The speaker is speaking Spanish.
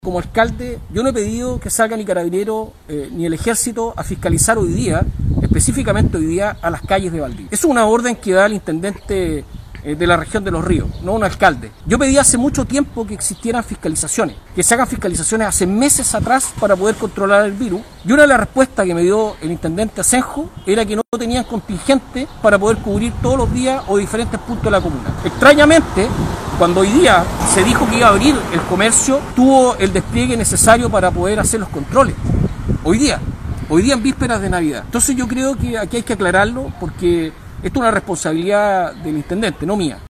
Como alcalde, yo no he pedido que salga ni Carabineros ni el Ejército a fiscalizar hoy día, específicamente hoy día, a las calles de Valdivia. Es una orden que da el intendente de la región de Los Ríos, no un alcalde. Yo pedí hace mucho tiempo que existieran fiscalizaciones, que se hagan fiscalizaciones hace meses atrás para poder controlar el virus. Y una de las respuestas que me dio el intendente Asenjo era que no tenían contingente para poder cubrir todos los días o diferentes puntos de la comuna. Extrañamente, cuando hoy día se dijo que iba a abrir el comercio, tuvo el despliegue necesario para poder hacer los controles. Hoy día en vísperas de Navidad. Entonces yo creo que aquí hay que aclararlo porque esto es una responsabilidad del intendente, no mía.